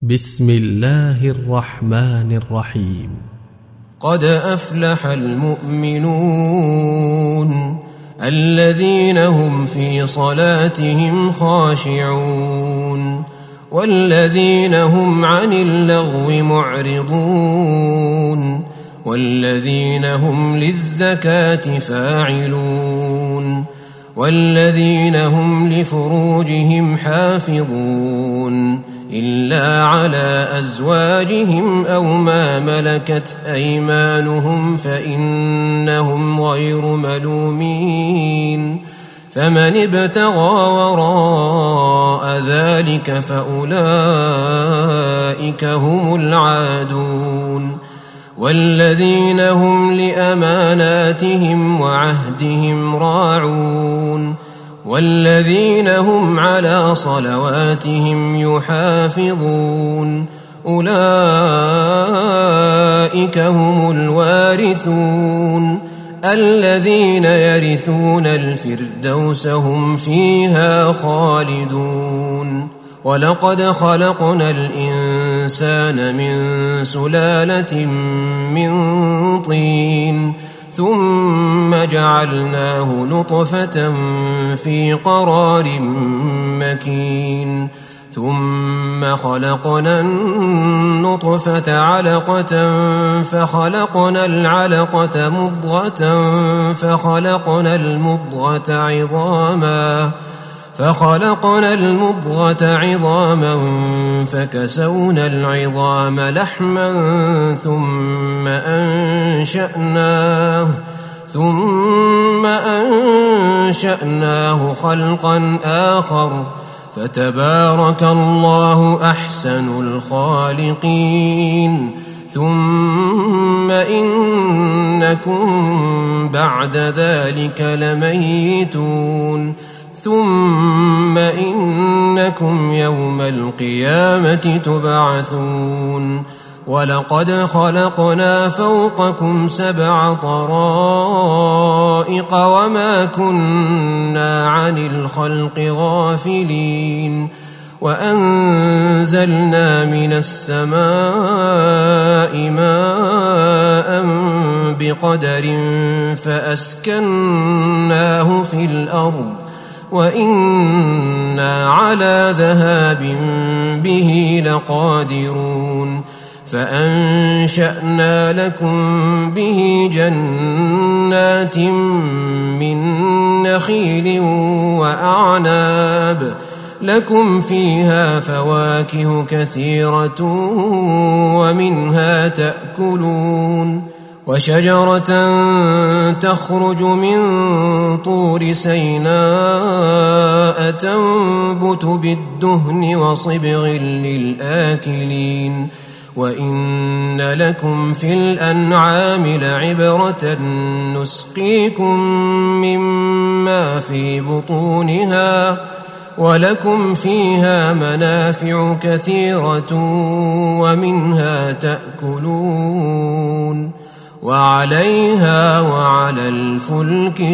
بسم الله الرحمن الرحيم. قد أفلح المؤمنون الذين هم في صلاتهم خاشعون والذين هم عن اللغو معرضون والذين هم للزكاة فاعلون والذين هم لفروجهم حافظون إلا على أزواجهم أو ما ملكت أيمانهم فإنهم غير ملومين فمن ابتغى وراء ذلك فأولئك هم العادون والذين هم لأماناتهم وعهدهم راعون والذين هم على صلواتهم يحافظون أولئك هم الوارثون الذين يرثون الفردوس هم فيها خالدون. ولقد خلقنا الإنسان من سلالة من طين ثم جعلناه نطفة في قرار مكين ثم خلقنا النطفة علقة فخلقنا العلقة مضغة فخلقنا المضغة عظاما فكسونا العظام لحما ثم أنشأناه خلقا آخر فتبارك الله أحسن الخالقين. ثم إنكم بعد ذلك لميتون ثم إنكم يوم القيامة تبعثون. ولقد خلقنا فوقكم 7 طرائق وما كنا عن الخلق غافلين وأنزلنا من السماء ماء بقدر فأسكناه في الأرض وإنا على ذهاب به لقادرون فأنشأنا لكم به جنات من نخيل وأعناب لكم فيها فواكه كثيرة ومنها تأكلون وشجرة تخرج من طور سيناء تنبت بالدهن وصبغ للآكلين وإن لكم في الأنعام لعبرة نسقيكم مما في بطونها ولكم فيها منافع كثيرة ومنها تأكلون وعليها وعلى الفلك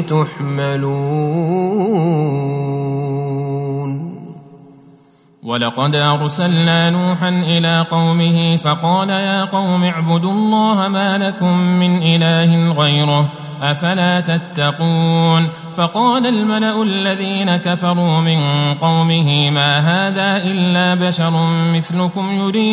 تحملون. ولقد أرسلنا نوحا إلى قومه فقال يا قوم اعبدوا الله ما لكم من إله غيره أفلا تتقون. فقال الملأ الذين كفروا من قومه ما هذا إلا بشر مثلكم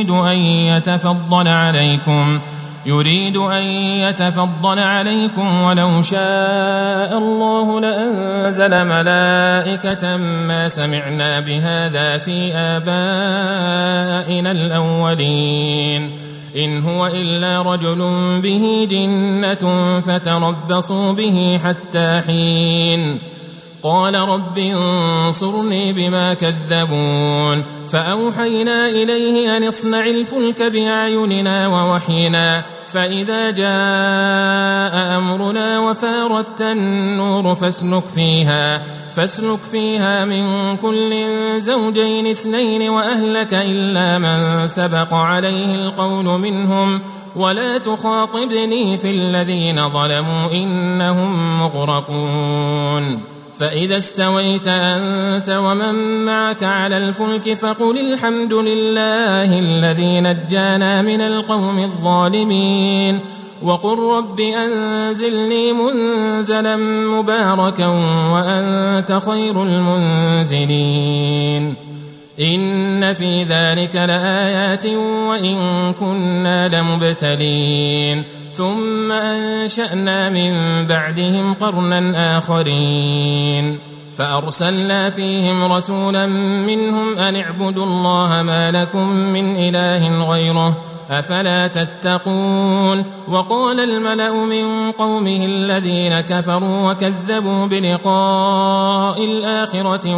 يريد أن يتفضل عليكم ولو شاء الله لأنزل ملائكة ما سمعنا بهذا في آبائنا الأولين إن هو إلا رجل به جنة فتربصوا به حتى حين. قال رب انصرني بما كذبون. فأوحينا إليه أن اصنع الفلك بأعيننا ووحينا فإذا جاء أمرنا وفارت النور فاسلك فيها من كل زوجين 2 وأهلك إلا من سبق عليه القول منهم ولا تخاطبني في الذين ظلموا إنهم مغرقون. فإذا استويت أنت ومن معك على الفلك فقل الحمد لله الذي نجانا من القوم الظالمين وقل رب أنزلني منزلا مباركا وأنت خير المنزلين إن في ذلك لآيات وإن كنا لمبتلين ثم أنشأنا من بعدهم قرنا آخرين فأرسلنا فيهم رسولا منهم أن اعبدوا الله ما لكم من إله غيره أفلا تتقون وقال الملأ من قومه الذين كفروا وكذبوا بلقاء الآخرة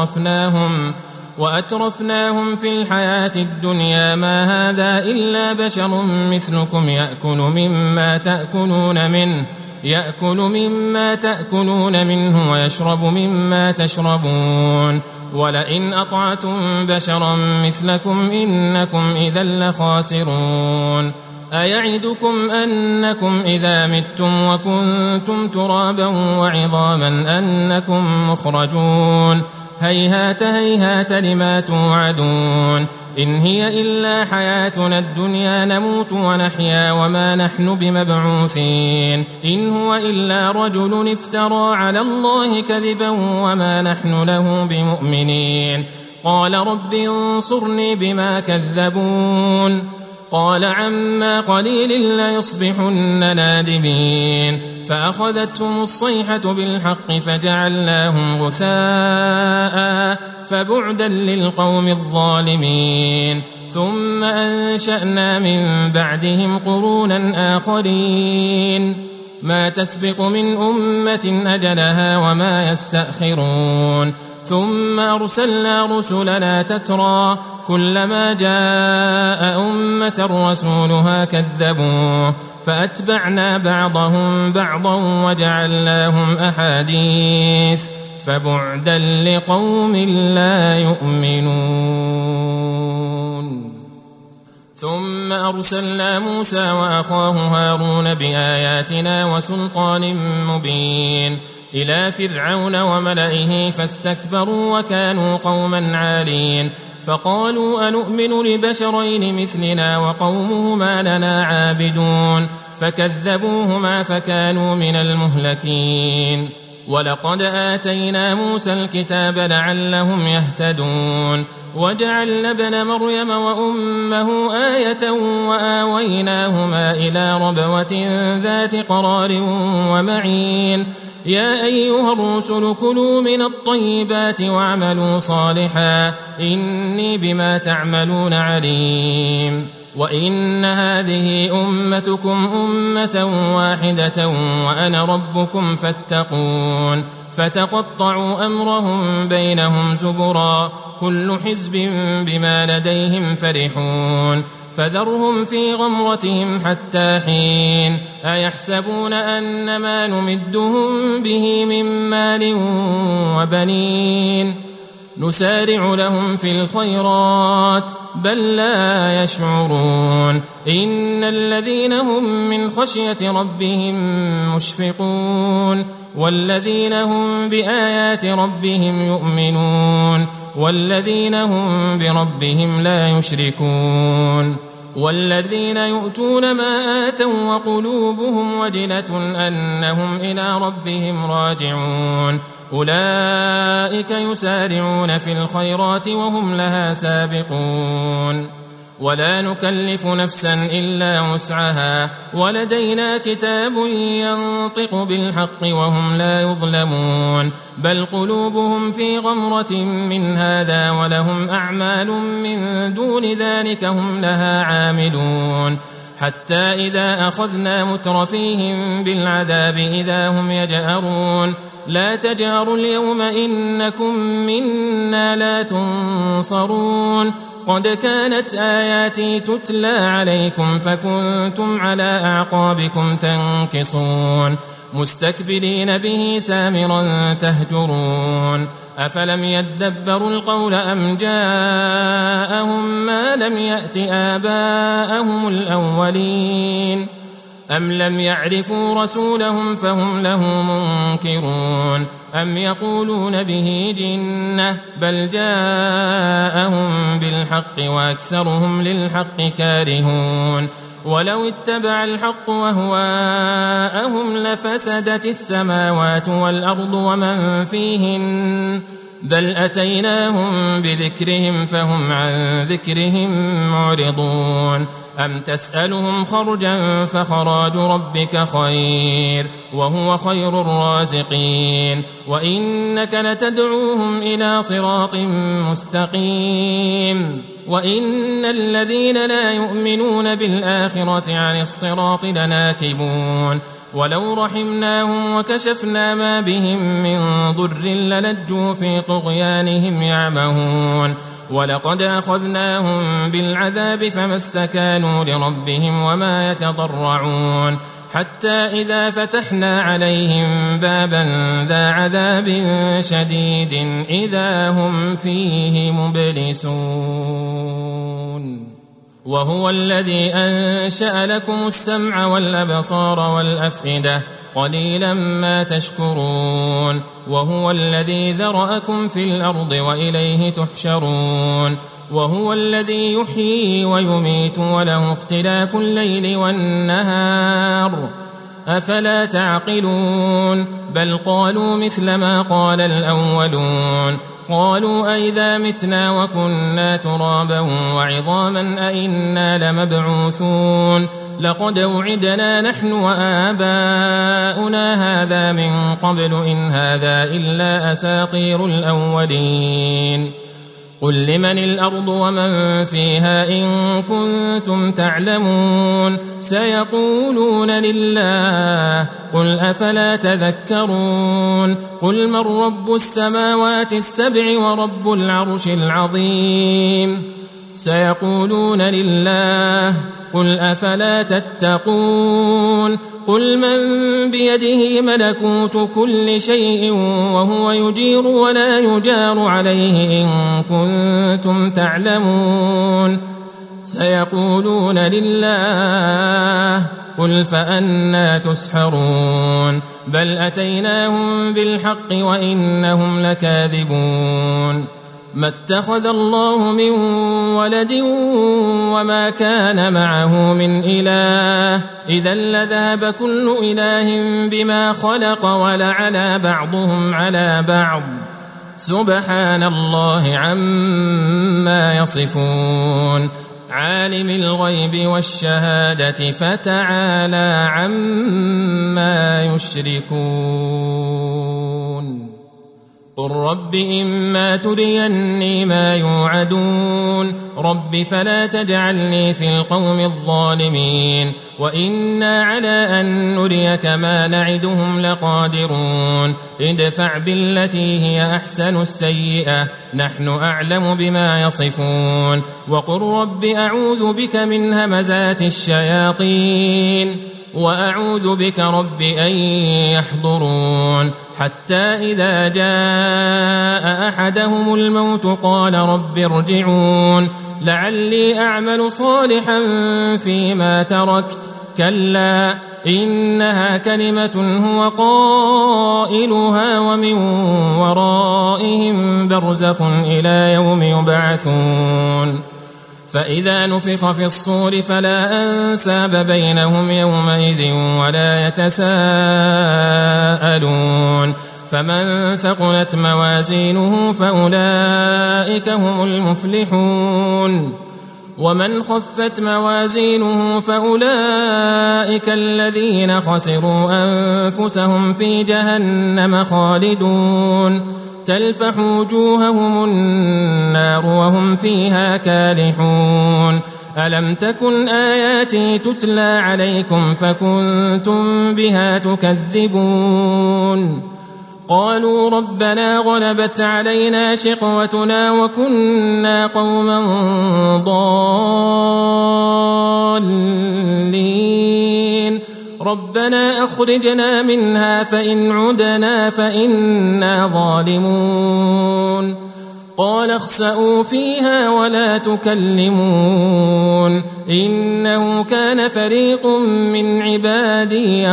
وأترفناهم في الحياة الدنيا ما هذا إلا بشر مثلكم يأكل مما تأكلون منه ويشرب مما تشربون ولئن أطعتم بشرا مثلكم إنكم إذا لخاسرون أيعدكم أنكم إذا متم وكنتم ترابا وعظاما أنكم مخرجون هيهات هيهات لما توعدون إن هي إلا حياتنا الدنيا نموت ونحيا وما نحن بمبعوثين إن هو إلا رجل افترى على الله كذبا وما نحن له بمؤمنين قال رب انصرني بما كذبون قال عما قليل ليصبحن نادمين فأخذتهم الصيحة بالحق فجعلناهم غثاء فبعدا للقوم الظالمين ثم أنشأنا من بعدهم قرونا آخرين ما تسبق من أمة أجلها وما يستأخرون ثم أرسلنا رسلنا تترى كلما جاء أمة رسولها كذبوه فأتبعنا بعضهم بعضا وجعلناهم أحاديث فبعدا لقوم لا يؤمنون ثم أرسلنا موسى وأخاه هارون بآياتنا وسلطان مبين إلى فرعون وملئه فاستكبروا وكانوا قوما عالين فقالوا أنؤمن لبشرين مثلنا وقومهما لنا عابدون فكذبوهما فكانوا من المهلكين ولقد آتينا موسى الكتاب لعلهم يهتدون وجعلنا ابن مريم وأمه آية وآويناهما إلى ربوة ذات قرار ومعين يا أيها الرسل كلوا من الطيبات واعملوا صالحا إني بما تعملون عليم وإن هذه أمتكم أمة واحدة وأنا ربكم فاتقون فتقطعوا أمرهم بينهم زبرا كل حزب بما لديهم فرحون فذرهم في غمرتهم حتى حين أيحسبون أن ما نمدهم به من مال وبنين نسارع لهم في الخيرات بل لا يشعرون إن الذين هم من خشية ربهم مشفقون والذين هم بآيات ربهم يؤمنون والذين هم بربهم لا يشركون والذين يؤتون ما آتوا وقلوبهم وجلة أنهم إلى ربهم راجعون أولئك يسارعون في الخيرات وهم لها سابقون ولا نكلف نفسا إلا وسعها ولدينا كتاب ينطق بالحق وهم لا يظلمون بل قلوبهم في غمرة من هذا ولهم أعمال من دون ذلك هم لها عاملون حتى إذا أخذنا مترفيهم بالعذاب إذا هم يجأرون لا تجاروا اليوم إنكم منا لا تنصرون قد كانت آياتي تتلى عليكم فكنتم على أعقابكم تنكصون مستكبرين به سامرا تهجرون أفلم يدبروا القول أم جاءهم ما لم يأت آباءهم الأولين أم لم يعرفوا رسولهم فهم له منكرون أم يقولون به جنة بل جاءهم بالحق وأكثرهم للحق كارهون ولو اتبع الحق وهواءهم لفسدت السماوات والأرض ومن فيهن بل أتيناهم بذكرهم فهم عن ذكرهم معرضون أم تسألهم خرجا فخراج ربك خير وهو خير الرازقين وإنك لتدعوهم إلى صراط مستقيم وإن الذين لا يؤمنون بالآخرة عن الصراط لناكبون ولو رحمناهم وكشفنا ما بهم من ضر للجوا في طغيانهم يعمهون ولقد أخذناهم بالعذاب فما استكانوا لربهم وما يتضرعون حتى إذا فتحنا عليهم بابا ذا عذاب شديد إذا هم فيه مبلسون وهو الذي أنشأ لكم السمع والأبصار والأفئدة قليلا ما تشكرون وهو الذي ذرأكم في الأرض وإليه تحشرون وهو الذي يحيي ويميت وله اختلاف الليل والنهار أفلا تعقلون بل قالوا مثل ما قال الأولون قالوا أئذا متنا وكنا ترابا وعظاما أئنا لمبعوثون لقد وعدنا نحن وآباؤنا هذا من قبل إن هذا إلا أساطير الأولين قل لمن الأرض ومن فيها إن كنتم تعلمون سيقولون لله قل أفلا تذكرون قل من رب السماوات السبع ورب العرش العظيم سيقولون لله قل أفلا تتقون قل من بيده ملكوت كل شيء وهو يجير ولا يجار عليه إن كنتم تعلمون سيقولون لله قل فأنى تسحرون بل أتيناهم بالحق وإنهم لكاذبون ما اتخذ الله من ولد وما كان معه من إله إذا لذهب كل إله بما خلق ولعلى بعضهم على بعض سبحان الله عما يصفون عالم الغيب والشهادة فتعالى عما يشركون قل رب إما تريني ما يوعدون رب فلا تجعلني في القوم الظالمين وإنا على أن نريك ما نعدهم لقادرون ادفع بالتي هي أحسن السيئة نحن أعلم بما يصفون وقل رب أعوذ بك من همزات الشياطين وأعوذ بك رب أن يحضرون حتى إذا جاء أحدهم الموت قال رب ارجعون لعلي أعمل صالحا فيما تركت كلا إنها كلمة هو قائلها ومن ورائهم برزخ إلى يوم يبعثون فإذا نفخ في الصور فلا أنساب بينهم يومئذ ولا يتساءلون فمن ثقلت موازينه فأولئك هم المفلحون ومن خفت موازينه فأولئك الذين خسروا أنفسهم في جهنم خالدون تلفح وجوههم النار وهم فيها كالحون ألم تكن آياتي تتلى عليكم فكنتم بها تكذبون قالوا ربنا غلبت علينا شقوتنا وكنا قوما ضالين ربنا أخرجنا منها فإن عدنا فإنا ظالمون قال اخسئوا فيها ولا تكلمون إنه كان فريق من عبادي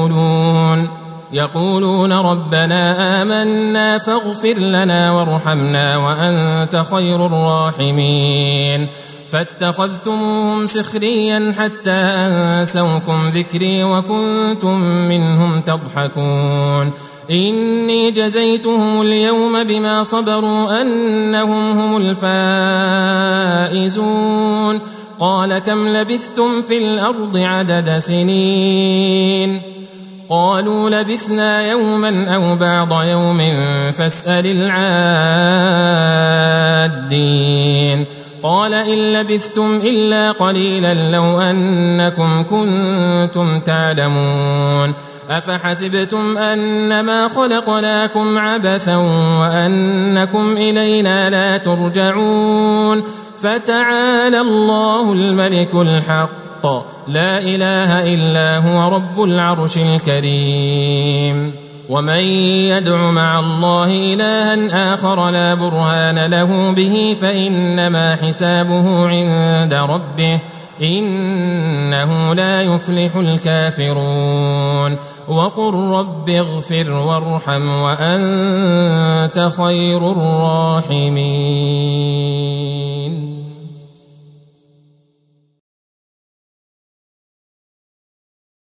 يقولون ربنا آمنا فاغفر لنا وارحمنا وأنت خير الراحمين فاتخذتموهم سخريا حتى أنسوكم ذكري وكنتم منهم تضحكون إني جزيتهم اليوم بما صبروا أنهم هم الفائزون قال كم لبثتم في الأرض عدد سنين قالوا لبثنا يوما أو بعض يوم فاسأل العادين قال إن لبثتم إلا قليلا لو أنكم كنتم تعلمون أفحسبتم أنما خلقناكم عبثا وأنكم إلينا لا ترجعون فتعالى الله الملك الحق لا إله إلا هو رب العرش الكريم ومن يدع مع الله إلها آخر لا برهان له به فإنما حسابه عند ربه إنه لا يفلح الكافرون وقل رب اغفر وارحم وأنت خير الراحمين